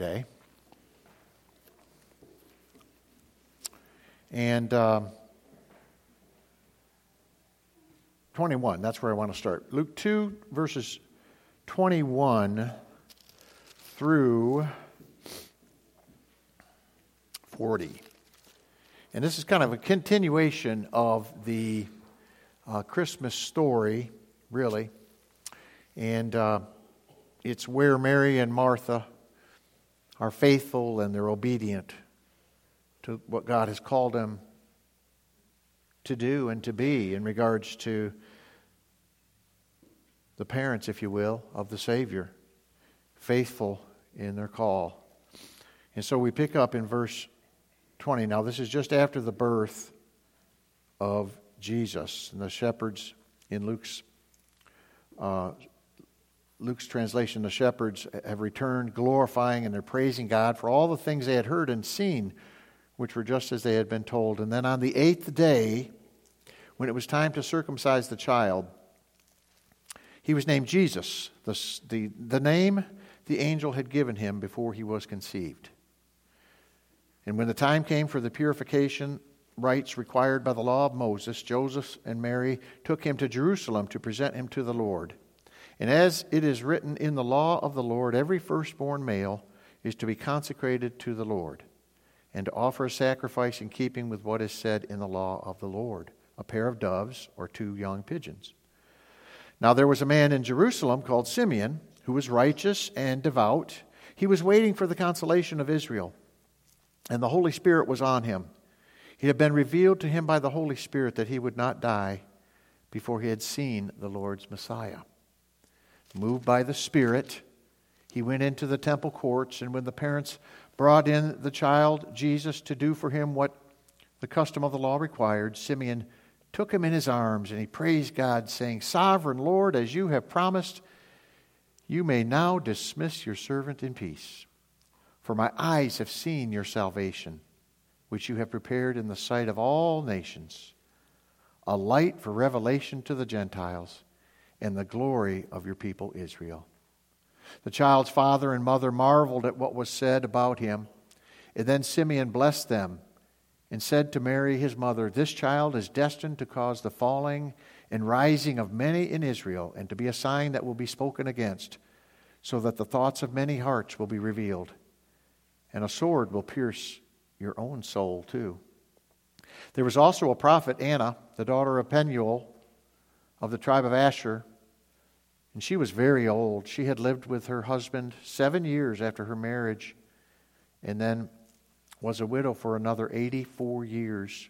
today. And 21, that's where I want to start. Luke 2, verses 21 through 40. And this is kind of a continuation of the Christmas story, really. And it's where Mary and Martha are faithful and they're obedient to what God has called them to do and to be in regards to the parents, if you will, of the Savior, faithful in their call. And so we pick up in verse 20. Now this is just after the birth of Jesus. And the shepherds in Luke's translation, the shepherds have returned glorifying and they're praising God for all the things they had heard and seen, which were just as they had been told. And then on the 8th day, when it was time to circumcise the child, he was named Jesus, the name the angel had given him before he was conceived. And when the time came for the purification rites required by the law of Moses, Joseph and Mary took him to Jerusalem to present him to the Lord. And as it is written in the law of the Lord, every firstborn male is to be consecrated to the Lord, and to offer a sacrifice in keeping with what is said in the law of the Lord, a pair of doves or 2 young pigeons. Now there was a man in Jerusalem called Simeon, who was righteous and devout. He was waiting for the consolation of Israel, and the Holy Spirit was on him. It had been revealed to him by the Holy Spirit that he would not die before he had seen the Lord's Messiah. Moved by the Spirit, he went into the temple courts, and when the parents brought in the child Jesus to do for him what the custom of the law required, Simeon took him in his arms, and he praised God, saying, "Sovereign Lord, as you have promised, you may now dismiss your servant in peace. For my eyes have seen your salvation, which you have prepared in the sight of all nations, a light for revelation to the Gentiles, and the glory of your people Israel." The child's father and mother marveled at what was said about him. And then Simeon blessed them and said to Mary his mother, "This child is destined to cause the falling and rising of many in Israel, and to be a sign that will be spoken against, so that the thoughts of many hearts will be revealed. And a sword will pierce your own soul too." There was also a prophet, Anna, the daughter of Penuel of the tribe of Asher, and she was very old. She had lived with her husband 7 years after her marriage, and then was a widow for another 84 years.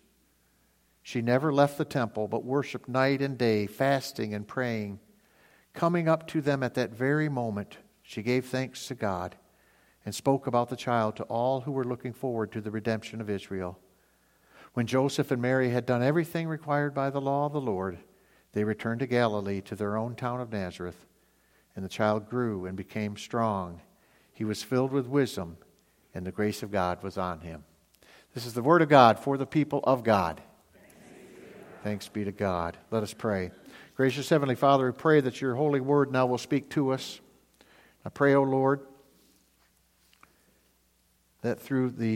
She never left the temple, but worshiped night and day, fasting and praying. Coming up to them at that very moment, she gave thanks to God and spoke about the child to all who were looking forward to the redemption of Israel. When Joseph and Mary had done everything required by the law of the Lord, they returned to Galilee, to their own town of Nazareth. And the child grew and became strong. He was filled with wisdom, and the grace of God was on him. This is the word of God for the people of God. Thanks be to God. Let us pray. Gracious Heavenly Father, we pray that your holy word now will speak to us. I pray, O Lord, that through the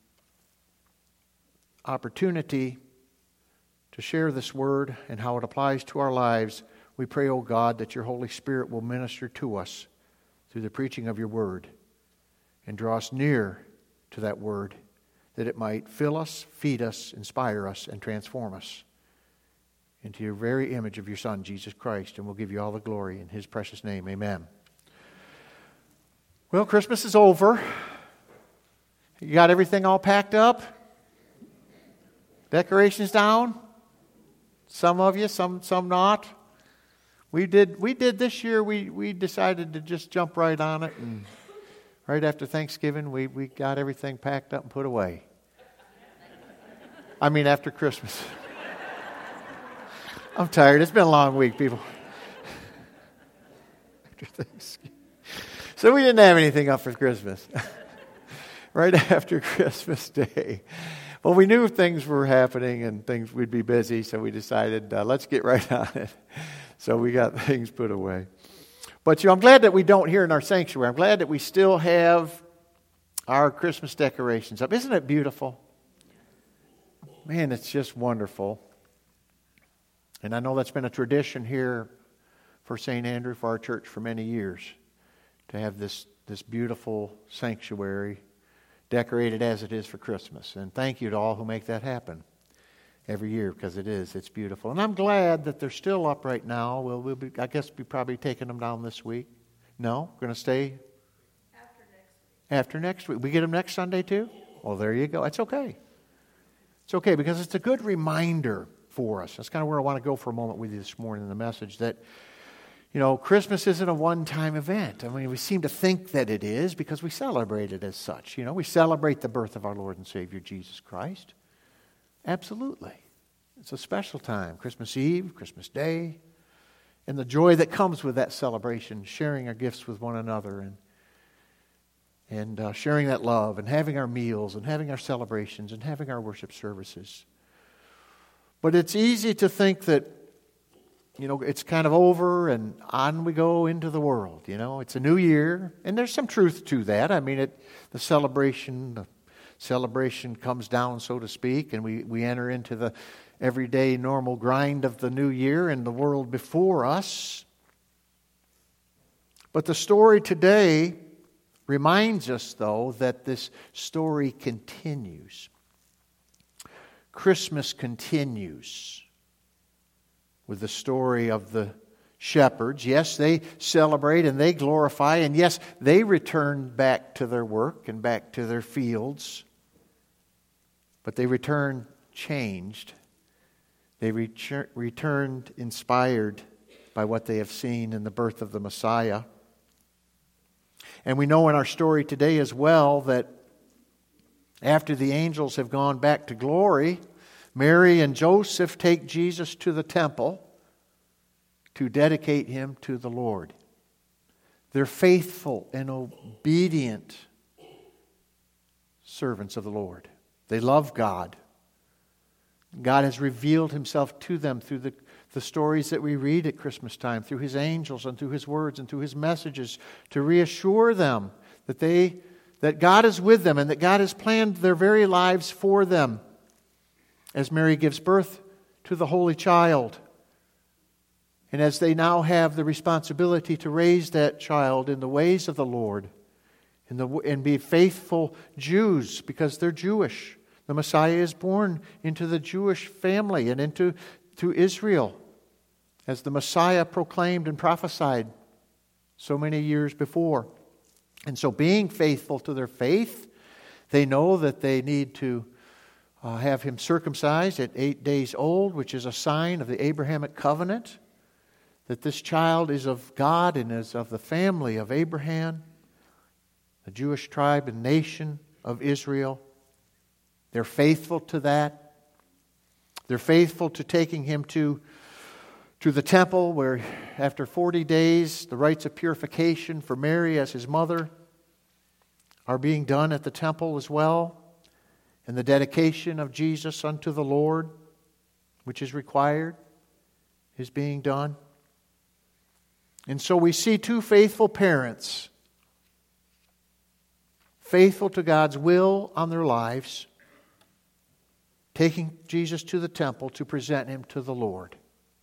opportunity to share this word and how it applies to our lives, we pray, O God, that your Holy Spirit will minister to us through the preaching of your word and draw us near to that word, that it might fill us, feed us, inspire us, and transform us into your very image of your Son, Jesus Christ. And we'll give you all the glory in his precious name. Amen. Well, Christmas is over. You got everything all packed up? Decorations down? Some of you, some not. We did this year. We decided to just jump right on it, and right after Thanksgiving, we got everything packed up and put away. I mean, after Christmas. I'm tired. It's been a long week, people. After Thanksgiving. So we didn't have anything up for Christmas. Right after Christmas Day. Well, we knew things were happening and things we'd be busy, so we decided, let's get right on it. So we got things put away. But I'm glad that we don't here in our sanctuary. I'm glad that we still have our Christmas decorations up. Isn't it beautiful? Man, it's just wonderful. And I know that's been a tradition here for St. Andrew, for our church, for many years, to have this beautiful sanctuary decorated as it is for Christmas. And thank you to all who make that happen every year, because it's beautiful. And I'm glad that they're still up right now. I guess we'll be probably taking them down this week. No? Going to stay? After next week. We get them next Sunday too? Well, there you go. It's okay. It's okay, because it's a good reminder for us. That's kind of where I want to go for a moment with you this morning in the message, that Christmas isn't a one-time event. I mean, we seem to think that it is because we celebrate it as such. We celebrate the birth of our Lord and Savior, Jesus Christ. Absolutely. It's a special time. Christmas Eve, Christmas Day, and the joy that comes with that celebration, sharing our gifts with one another and sharing that love and having our meals and having our celebrations and having our worship services. But it's easy to think that it's kind of over and on we go into the world. It's a new year, and there's some truth to that. I mean, the celebration comes down, so to speak, and we enter into the everyday normal grind of the new year and the world before us. But the story today reminds us, though, that this story continues. Christmas continues with the story of the shepherds. Yes, they celebrate and they glorify, and yes, they return back to their work and back to their fields. But they return changed. They returned inspired by what they have seen in the birth of the Messiah. And we know in our story today as well that after the angels have gone back to glory, Mary and Joseph take Jesus to the temple to dedicate him to the Lord. They're faithful and obedient servants of the Lord. They love God. God has revealed himself to them through the stories that we read at Christmas time, through his angels and through his words and through his messages, to reassure them that God is with them and that God has planned their very lives for them. As Mary gives birth to the Holy Child, and as they now have the responsibility to raise that child in the ways of the Lord and be faithful Jews, because they're Jewish. The Messiah is born into the Jewish family and into Israel, as the Messiah proclaimed and prophesied so many years before. And so, being faithful to their faith, they know that they need to have him circumcised at 8 days old, which is a sign of the Abrahamic covenant, that this child is of God and is of the family of Abraham, the Jewish tribe and nation of Israel. They're faithful to that. They're faithful to taking him to the temple, where after 40 days, the rites of purification for Mary as his mother are being done at the temple as well. And the dedication of Jesus unto the Lord, which is required, is being done. And so we see two faithful parents, faithful to God's will on their lives, taking Jesus to the temple to present him to the Lord.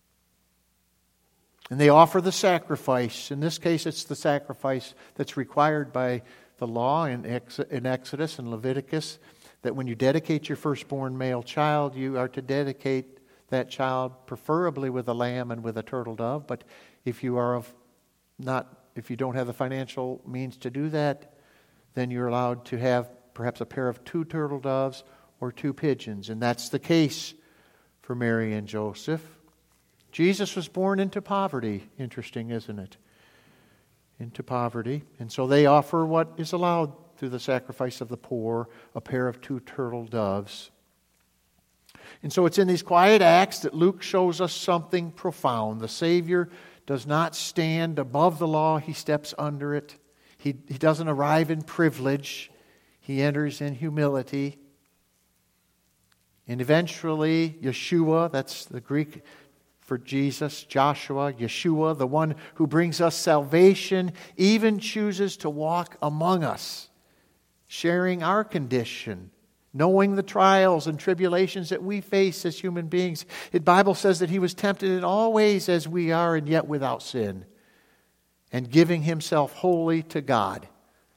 And they offer the sacrifice. In this case, it's the sacrifice that's required by the law in Exodus and Leviticus, that when you dedicate your firstborn male child, you are to dedicate that child preferably with a lamb and with a turtle dove. But if you don't have the financial means to do that, then you're allowed to have perhaps a pair of 2 turtle doves or 2 pigeons. And that's the case for Mary and Joseph. Jesus was born into poverty. Interesting, isn't it? Into poverty. And so they offer what is allowed through the sacrifice of the poor, a pair of 2 turtle doves. And so it's in these quiet acts that Luke shows us something profound. The Savior does not stand above the law. He steps under it. He doesn't arrive in privilege. He enters in humility. And eventually, Yeshua, that's the Greek for Jesus, Joshua, Yeshua, the one who brings us salvation, even chooses to walk among us, sharing our condition, knowing the trials and tribulations that we face as human beings. The Bible says that He was tempted in all ways as we are, and yet without sin, and giving Himself wholly to God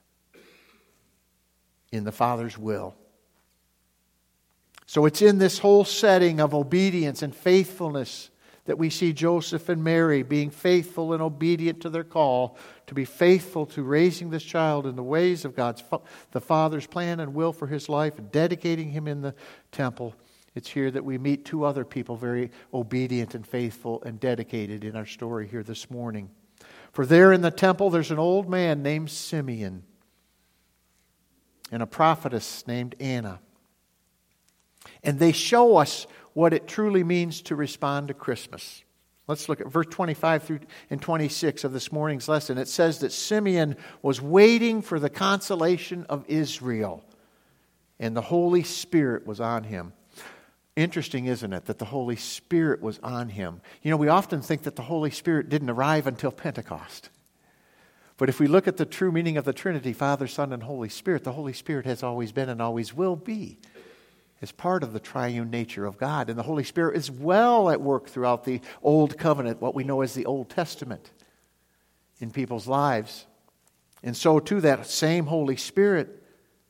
in the Father's will. So it's in this whole setting of obedience and faithfulness that we see Joseph and Mary being faithful and obedient to their call to be faithful to raising this child in the ways of the Father's plan and will for his life, and dedicating him in the temple. It's here that we meet two other people very obedient and faithful and dedicated in our story here this morning. For there in the temple there's an old man named Simeon and a prophetess named Anna. And they show us what it truly means to respond to Christmas. Let's look at verse 25 through and 26 of this morning's lesson. It says that Simeon was waiting for the consolation of Israel, and the Holy Spirit was on him. Interesting, isn't it, that the Holy Spirit was on him? You know, we often think that the Holy Spirit didn't arrive until Pentecost. But if we look at the true meaning of the Trinity, Father, Son, and Holy Spirit, the Holy Spirit has always been and always will be as part of the triune nature of God. And the Holy Spirit is well at work throughout the Old Covenant, what we know as the Old Testament, in people's lives. And so too, that same Holy Spirit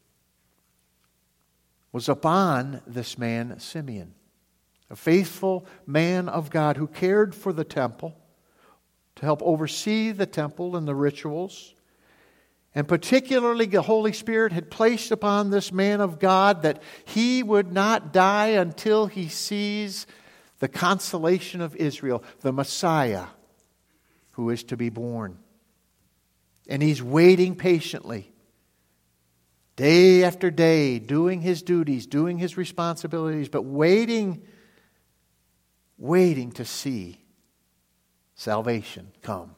was upon this man, Simeon, a faithful man of God who cared for the temple, to help oversee the temple and the rituals. And particularly the Holy Spirit had placed upon this man of God that he would not die until he sees the consolation of Israel, the Messiah who is to be born. And he's waiting patiently, day after day, doing his duties, doing his responsibilities, but waiting to see salvation come.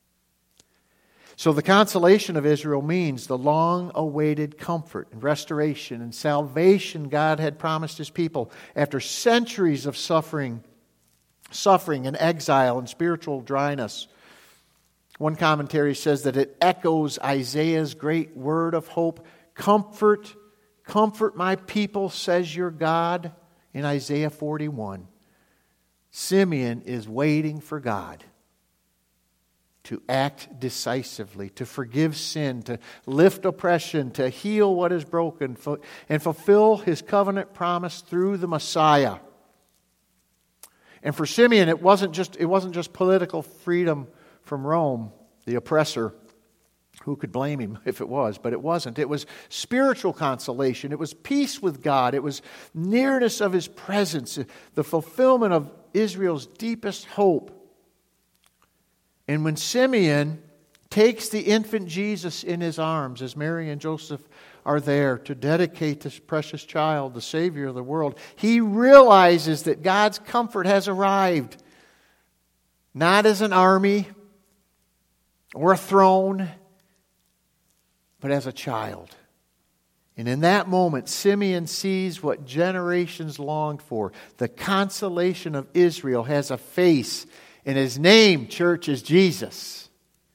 So the consolation of Israel means the long-awaited comfort and restoration and salvation God had promised His people after centuries of suffering and exile and spiritual dryness. One commentary says that it echoes Isaiah's great word of hope. Comfort, comfort my people, says your God, in Isaiah 41. Simeon is waiting for God to act decisively, to forgive sin, to lift oppression, to heal what is broken, and fulfill His covenant promise through the Messiah. And for Simeon, it wasn't just political freedom from Rome, the oppressor. Who could blame him if it was? But it wasn't. It was spiritual consolation. It was peace with God. It was nearness of His presence, the fulfillment of Israel's deepest hope. And when Simeon takes the infant Jesus in his arms, as Mary and Joseph are there to dedicate this precious child, the Savior of the world, he realizes that God's comfort has arrived. Not as an army or a throne, but as a child. And in that moment, Simeon sees what generations longed for. The consolation of Israel has a face. And His name, church, is Jesus.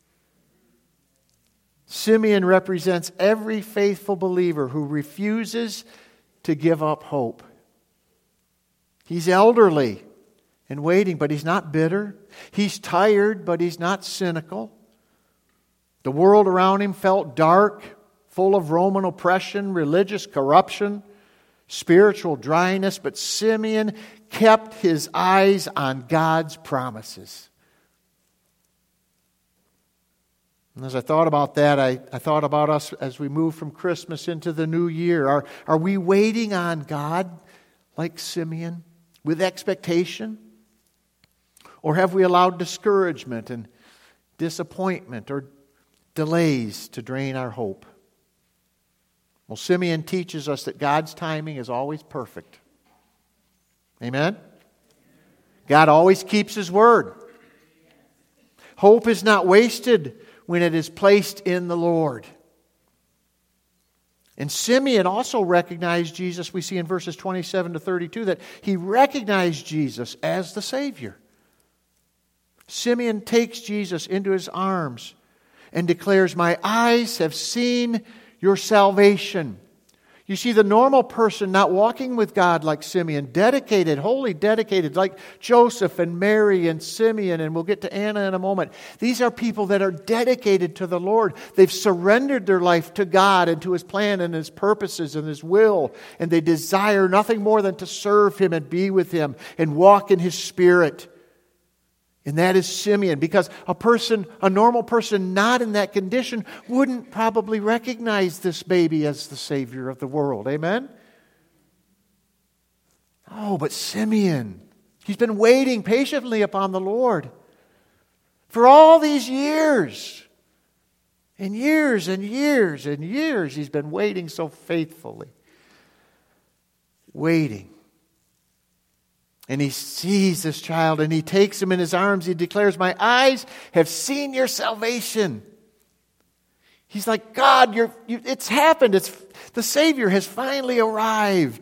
Simeon represents every faithful believer who refuses to give up hope. He's elderly and waiting, but he's not bitter. He's tired, but he's not cynical. The world around him felt dark, full of Roman oppression, religious corruption, spiritual dryness, but Simeon kept his eyes on God's promises. And as I thought about that, I thought about us as we move from Christmas into the new year. Are we waiting on God like Simeon with expectation? Or have we allowed discouragement and disappointment or delays to drain our hope? Well, Simeon teaches us that God's timing is always perfect. Amen? God always keeps His word. Hope is not wasted when it is placed in the Lord. And Simeon also recognized Jesus. We see in verses 27 to 32 that he recognized Jesus as the Savior. Simeon takes Jesus into his arms and declares, "My eyes have seen your salvation. You see, the normal person not walking with God like Simeon, dedicated, wholly dedicated, like Joseph and Mary and Simeon, and we'll get to Anna in a moment. These are people that are dedicated to the Lord. They've surrendered their life to God and to His plan and His purposes and His will, and they desire nothing more than to serve Him and be with Him and walk in His Spirit. And that is Simeon, because a normal person not in that condition wouldn't probably recognize this baby as the Savior of the world. Amen? Oh, but Simeon, he's been waiting patiently upon the Lord for all these years. And years and years and years he's been waiting so faithfully. Waiting. And he sees this child and he takes him in his arms. He declares, "My eyes have seen your salvation." He's like, God, it's happened. The Savior has finally arrived.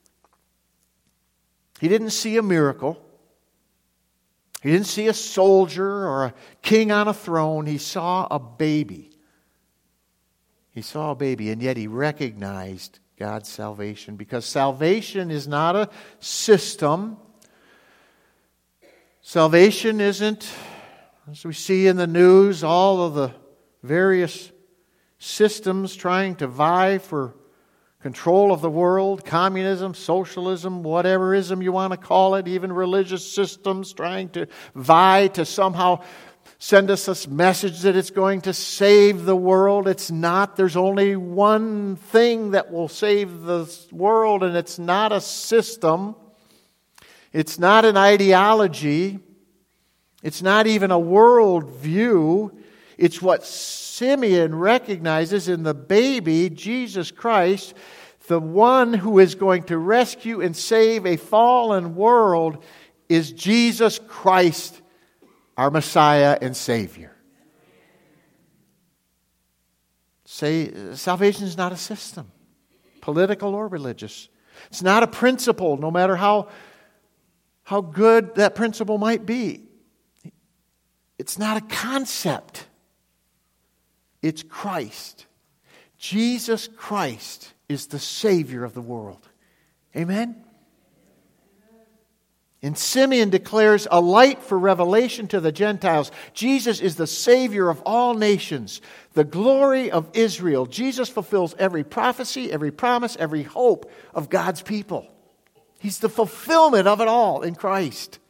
He didn't see a miracle. He didn't see a soldier or a king on a throne. He saw a baby. He saw a baby, and yet he recognized God's salvation, because salvation is not a system. Salvation isn't, as we see in the news, all of the various systems trying to vie for control of the world, communism, socialism, whatever ism you want to call it, even religious systems trying to vie to somehow send us this message that it's going to save the world. It's not. There's only one thing that will save the world, and it's not a system. It's not an ideology. It's not even a worldview. It's what Simeon recognizes in the baby, Jesus Christ, the one who is going to rescue and save a fallen world, is Jesus Christ, our Messiah and Savior. Salvation is not a system, political or religious. It's not a principle, no matter how good that principle might be. It's not a concept. It's Christ. Jesus Christ is the Savior of the world. Amen? And Simeon declares a light for revelation to the Gentiles. Jesus is the Savior of all nations, the glory of Israel. Jesus fulfills every prophecy, every promise, every hope of God's people. He's the fulfillment of it all in Christ.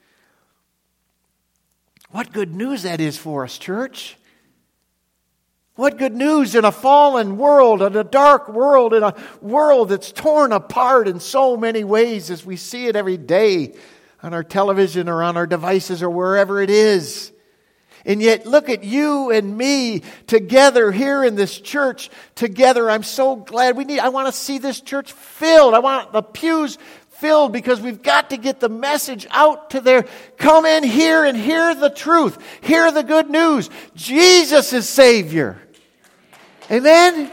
What good news that is for us, church. What good news in a fallen world, in a dark world, in a world that's torn apart in so many ways as we see it every day on our television or on our devices or wherever it is. And yet look at you and me together here in this church together. I'm so glad I want to see this church filled. I want the pews filled, because we've got to get the message out to there. Come in here and hear the truth. Hear the good news. Jesus is Savior. Amen?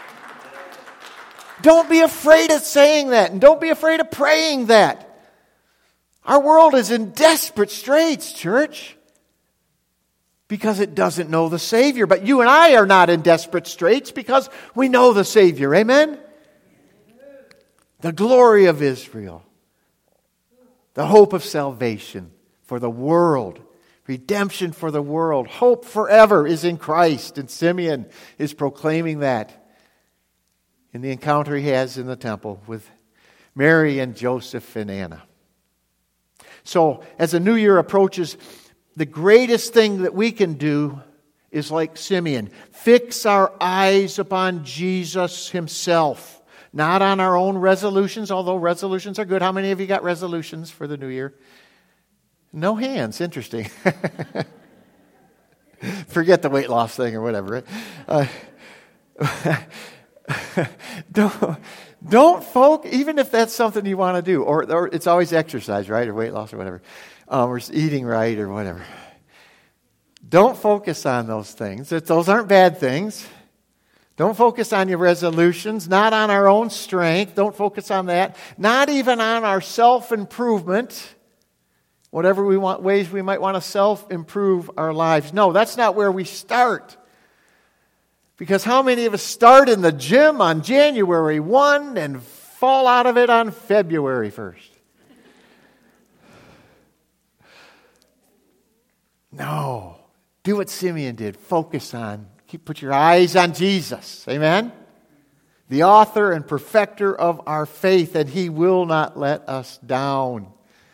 Don't be afraid of saying that, and don't be afraid of praying that. Our world is in desperate straits, church, because it doesn't know the Savior. But you and I are not in desperate straits because we know the Savior. Amen? The glory of Israel. The hope of salvation for the world. Redemption for the world. Hope forever is in Christ. And Simeon is proclaiming that in the encounter he has in the temple with Mary and Joseph and Anna. So, as the new year approaches, the greatest thing that we can do is like Simeon. Fix our eyes upon Jesus Himself. Not on our own resolutions, although resolutions are good. How many of you got resolutions for the new year? No hands. Interesting. Forget the weight loss thing or whatever. Don't focus, even if that's something you want to do, or it's always exercise, right, or weight loss or whatever, or eating right or whatever. Don't focus on those things. Those aren't bad things. Don't focus on your resolutions, not on our own strength. Don't focus on that. Not even on our self-improvement, whatever ways we might want to self-improve our lives. No, that's not where we start. Because how many of us start in the gym on January 1 and fall out of it on February 1st? No. Do what Simeon did. Focus on. Put your eyes on Jesus. Amen? The author and perfecter of our faith, and He will not let us down.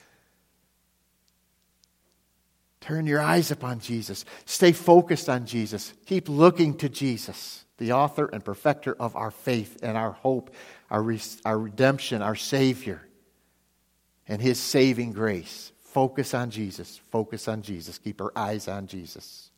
Turn your eyes upon Jesus. Stay focused on Jesus. Keep looking to Jesus, the author and perfecter of our faith and our hope, our redemption, our Savior, and His saving grace. Focus on Jesus. Focus on Jesus. Keep our eyes on Jesus.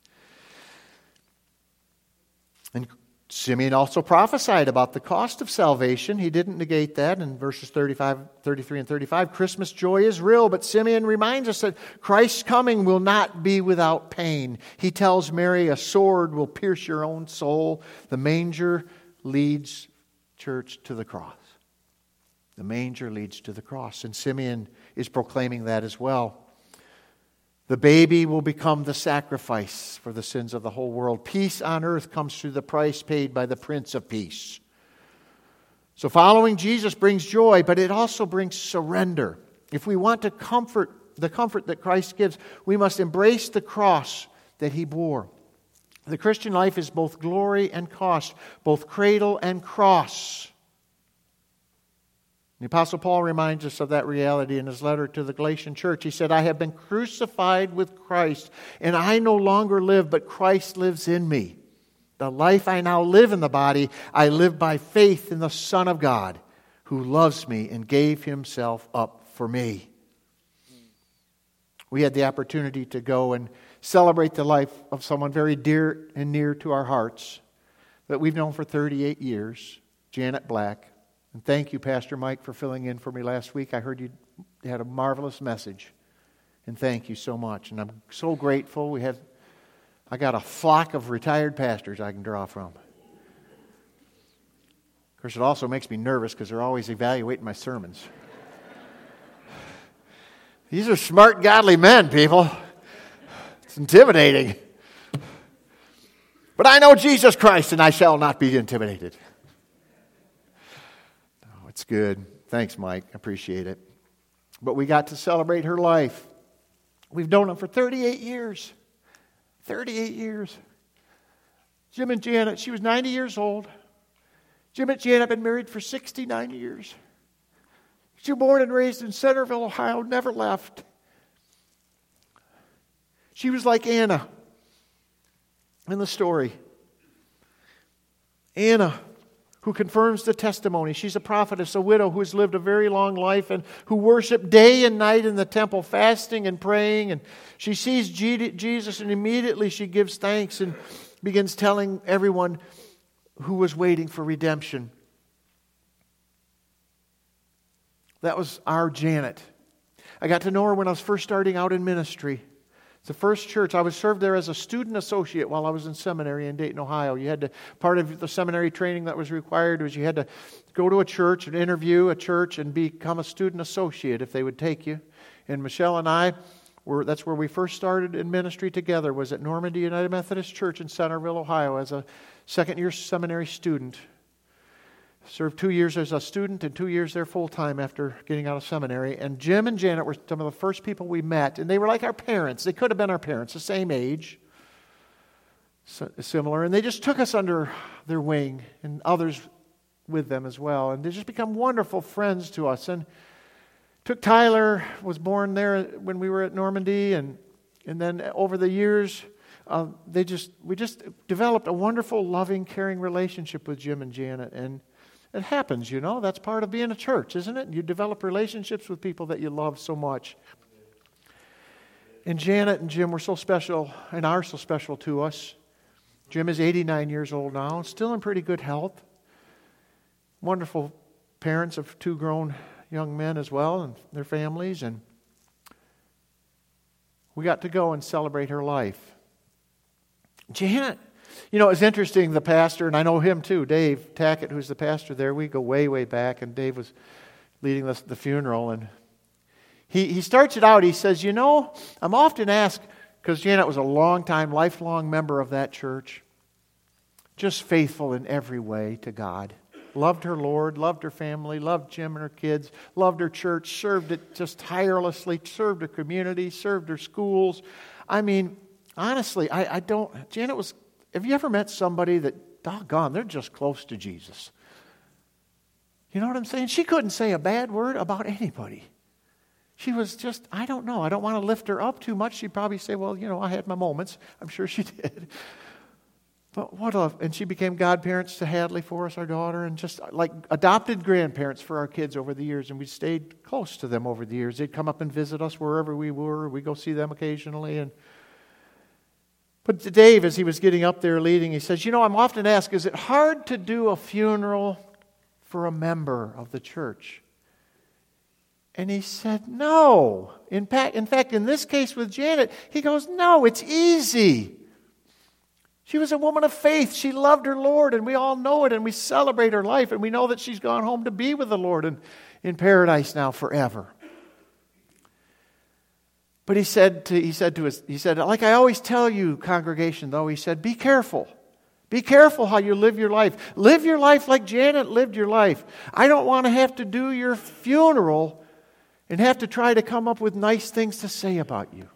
And Simeon also prophesied about the cost of salvation. He didn't negate that in verses 33 and 35. Christmas joy is real, but Simeon reminds us that Christ's coming will not be without pain. He tells Mary, a sword will pierce your own soul. The manger leads, church, to the cross. The manger leads to the cross. And Simeon is proclaiming that as well. The baby will become the sacrifice for the sins of the whole world. Peace on earth comes through the price paid by the Prince of Peace. So following Jesus brings joy, but it also brings surrender. If we want the comfort that Christ gives, we must embrace the cross that He bore. The Christian life is both glory and cost, both cradle and cross. The Apostle Paul reminds us of that reality in his letter to the Galatian church. He said, I have been crucified with Christ, and I no longer live, but Christ lives in me. The life I now live in the body, I live by faith in the Son of God, who loves me and gave Himself up for me. We had the opportunity to go and celebrate the life of someone very dear and near to our hearts that we've known for 38 years, Janet Black. And thank you, Pastor Mike, for filling in for me last week. I heard you had a marvelous message. And thank you so much. And I'm so grateful. I got a flock of retired pastors I can draw from. Of course, it also makes me nervous because they're always evaluating my sermons. These are smart, godly men, people. It's intimidating. But I know Jesus Christ, and I shall not be intimidated. It's good. Thanks, Mike. I appreciate it. But we got to celebrate her life. We've known them for 38 years. 38 years. Jim and Janet, she was 90 years old. Jim and Janet have been married for 69 years. She was born and raised in Centerville, Ohio, never left. She was like Anna in the story. Anna, who confirms the testimony. She's a prophetess, a widow who has lived a very long life and who worshiped day and night in the temple, fasting and praying. And she sees Jesus, and immediately she gives thanks and begins telling everyone who was waiting for redemption. That was our Janet. I got to know her when I was first starting out in ministry. It's the first church. I was served there as a student associate while I was in seminary in Dayton, Ohio. Part of the seminary training that was required was you had to go to a church and interview a church and become a student associate if they would take you. And Michelle and I, that's where we first started in ministry together, was at Normandy United Methodist Church in Centerville, Ohio, as a second-year seminary student. Served 2 years as a student and 2 years there full-time after getting out of seminary. And Jim and Janet were some of the first people we met. And they were like our parents. They could have been our parents, the same age, similar. And they just took us under their wing, and others with them as well. And they just become wonderful friends to us. And took Tyler, was born there when we were at Normandy. And then over the years, we just developed a wonderful, loving, caring relationship with Jim and Janet. And it happens, you know. That's part of being a church, isn't it? You develop relationships with people that you love so much. And Janet and Jim were so special and are so special to us. Jim is 89 years old now, still in pretty good health. Wonderful parents of 2 grown young men as well and their families. And we got to go and celebrate her life. Janet, you know, it's interesting, the pastor, and I know him too, Dave Tackett, who's the pastor there. We go way, way back, and Dave was leading the funeral. And he starts it out, he says, you know, I'm often asked, because Janet was a long-time, lifelong member of that church, just faithful in every way to God. Loved her Lord, loved her family, loved Jim and her kids, loved her church, served it just tirelessly, served her community, served her schools. I mean, honestly, I don't... Janet was... Have you ever met somebody that, doggone, they're just close to Jesus? You know what I'm saying? She couldn't say a bad word about anybody. She was just, I don't know. I don't want to lift her up too much. She'd probably say, well, I had my moments. I'm sure she did. But and she became godparents to Hadley for us, our daughter, and just like adopted grandparents for our kids over the years. And we stayed close to them over the years. They'd come up and visit us wherever we were. We'd go see them occasionally. But Dave, as he was getting up there leading, he says, I'm often asked, is it hard to do a funeral for a member of the church? And he said, no. In fact, in this case with Janet, he goes, no, it's easy. She was a woman of faith. She loved her Lord, and we all know it, and we celebrate her life, and we know that she's gone home to be with the Lord in paradise now forever. But he said, like I always tell you, congregation, though, he said, be careful. Be careful how you live your life. Live your life like Janet lived your life. I don't want to have to do your funeral and have to try to come up with nice things to say about you.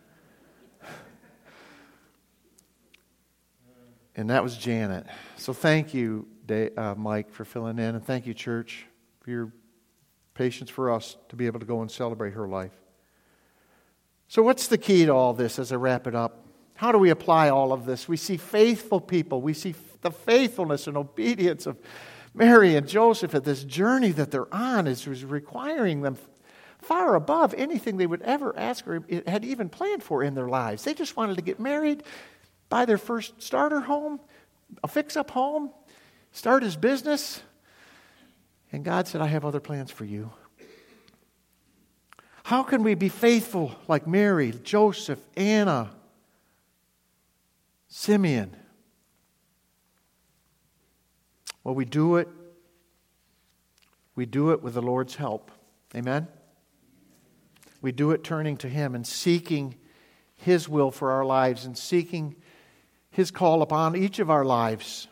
And that was Janet. So thank you, Mike, for filling in. And thank you, church, for your patience for us to be able to go and celebrate her life. So what's the key to all this as I wrap it up? How do we apply all of this? We see faithful people. We see the faithfulness and obedience of Mary and Joseph at this journey that they're on is requiring them far above anything they would ever ask or had even planned for in their lives. They just wanted to get married, buy their first starter home, a fix-up home, start his business. And God said, I have other plans for you. How can we be faithful like Mary, Joseph, Anna, Simeon? Well, we do it with the Lord's help. Amen? We do it turning to Him and seeking His will for our lives and seeking His call upon each of our lives.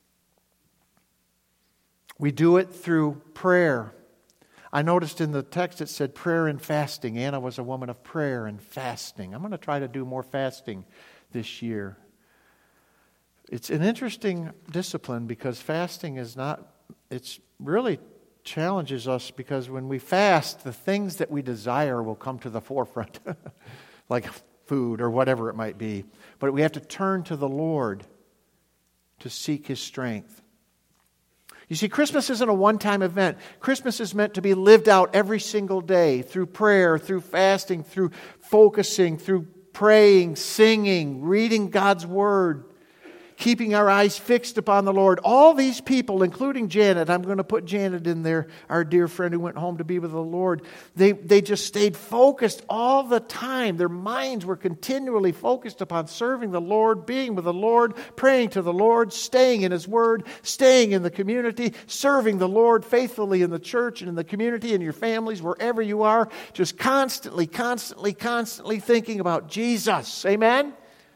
We do it through prayer. I noticed in the text it said prayer and fasting. Anna was a woman of prayer and fasting. I'm going to try to do more fasting this year. It's an interesting discipline because fasting it's really challenges us because when we fast, the things that we desire will come to the forefront, like food or whatever it might be. But we have to turn to the Lord to seek His strength. You see, Christmas isn't a one-time event. Christmas is meant to be lived out every single day through prayer, through fasting, through focusing, through praying, singing, reading God's Word, keeping our eyes fixed upon the Lord. All these people, including Janet, I'm going to put Janet in there, our dear friend who went home to be with the Lord, they just stayed focused all the time. Their minds were continually focused upon serving the Lord, being with the Lord, praying to the Lord, staying in His Word, staying in the community, serving the Lord faithfully in the church and in the community, in your families, wherever you are, just constantly thinking about Jesus. Amen?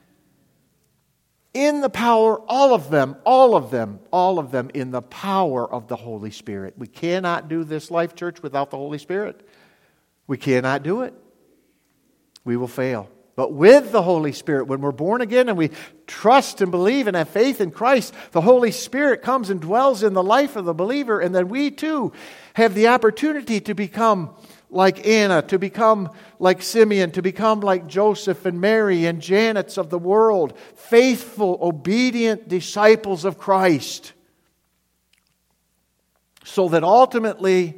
In the power, all of them in the power of the Holy Spirit. We cannot do this life, church, without the Holy Spirit. We cannot do it. We will fail. But with the Holy Spirit, when we're born again and we trust and believe and have faith in Christ, the Holy Spirit comes and dwells in the life of the believer, and then we too have the opportunity to become like Anna, to become like Simeon, to become like Joseph and Mary and Janet's of the world, faithful, obedient disciples of Christ, so that ultimately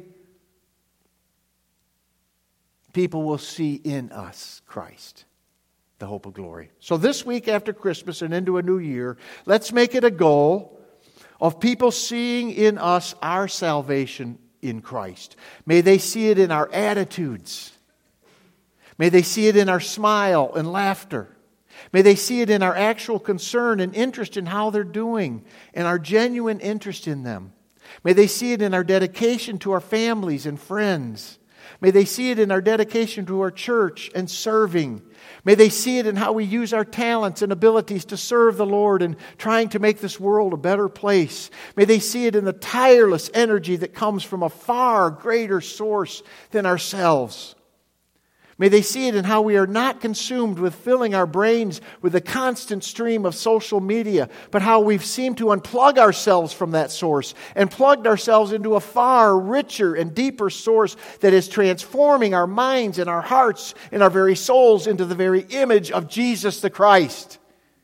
people will see in us Christ, the hope of glory. So this week after Christmas and into a new year, let's make it a goal of people seeing in us our salvation in Christ. May they see it in our attitudes. May they see it in our smile and laughter. May they see it in our actual concern and interest in how they're doing and our genuine interest in them. May they see it in our dedication to our families and friends. May they see it in our dedication to our church and serving. May they see it in how we use our talents and abilities to serve the Lord and trying to make this world a better place. May they see it in the tireless energy that comes from a far greater source than ourselves. May they see it in how we are not consumed with filling our brains with a constant stream of social media, but how we've seemed to unplug ourselves from that source and plugged ourselves into a far richer and deeper source that is transforming our minds and our hearts and our very souls into the very image of Jesus the Christ.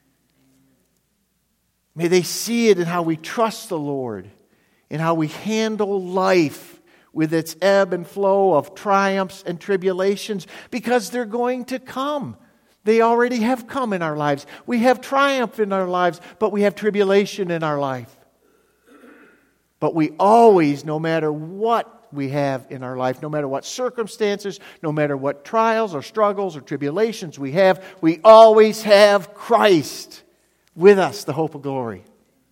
May they see it in how we trust the Lord, in how we handle life with its ebb and flow of triumphs and tribulations, because they're going to come. They already have come in our lives. We have triumph in our lives, but we have tribulation in our life. But we always, no matter what we have in our life, no matter what circumstances, no matter what trials or struggles or tribulations we always have Christ with us, the hope of glory.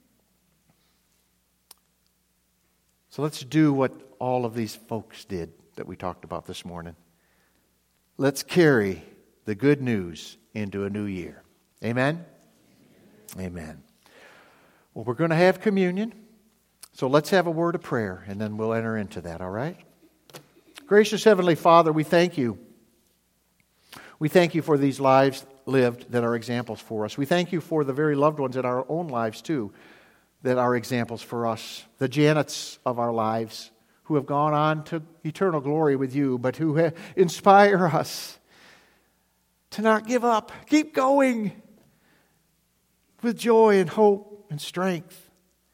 So let's do what all of these folks did that we talked about this morning. Let's carry the good news into a new year. Amen? Amen. Well, we're going to have communion, so let's have a word of prayer, and then we'll enter into that, all right? Gracious Heavenly Father, we thank you. We thank you for these lives lived that are examples for us. We thank you for the very loved ones in our own lives, too, that are examples for us. The Janets of our lives, who have gone on to eternal glory with you, but who inspire us to not give up. Keep going with joy and hope and strength.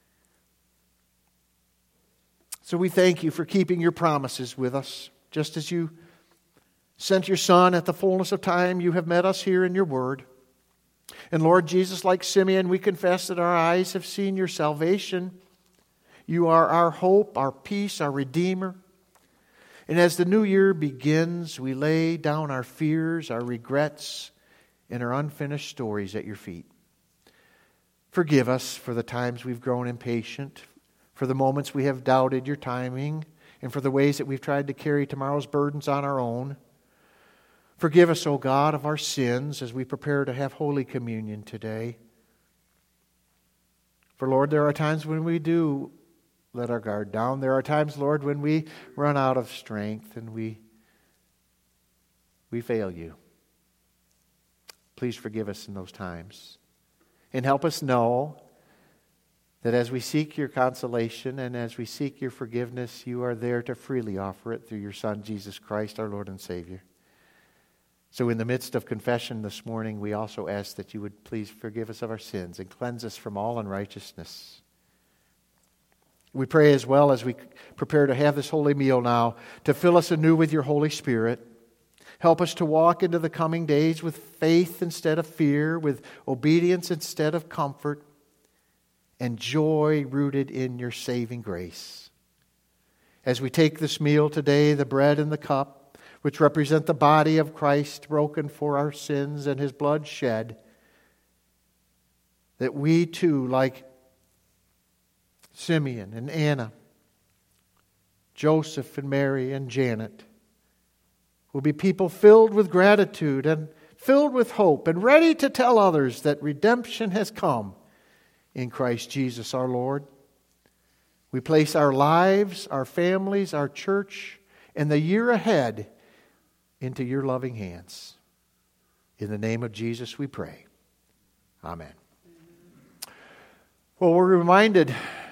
So we thank you for keeping your promises with us. Just as you sent your Son at the fullness of time, you have met us here in your word. And Lord Jesus, like Simeon, we confess that our eyes have seen your salvation. You are our hope, our peace, our Redeemer. And as the new year begins, we lay down our fears, our regrets, and our unfinished stories at your feet. Forgive us for the times we've grown impatient, for the moments we have doubted your timing, and for the ways that we've tried to carry tomorrow's burdens on our own. Forgive us, O God, of our sins as we prepare to have Holy Communion today. For Lord, there are times when we do let our guard down. There are times, Lord, when we run out of strength and we fail you. Please forgive us in those times. And help us know that as we seek your consolation and as we seek your forgiveness, you are there to freely offer it through your Son, Jesus Christ, our Lord and Savior. So in the midst of confession this morning, we also ask that you would please forgive us of our sins and cleanse us from all unrighteousness. We pray as well as we prepare to have this holy meal now to fill us anew with your Holy Spirit. Help us to walk into the coming days with faith instead of fear, with obedience instead of comfort, and joy rooted in your saving grace. As we take this meal today, the bread and the cup, which represent the body of Christ broken for our sins and his blood shed, that we too, like Simeon and Anna, Joseph and Mary and Janet, will be people filled with gratitude and filled with hope and ready to tell others that redemption has come in Christ Jesus our Lord. We place our lives, our families, our church, and the year ahead into your loving hands. In the name of Jesus we pray. Amen. Well, we're reminded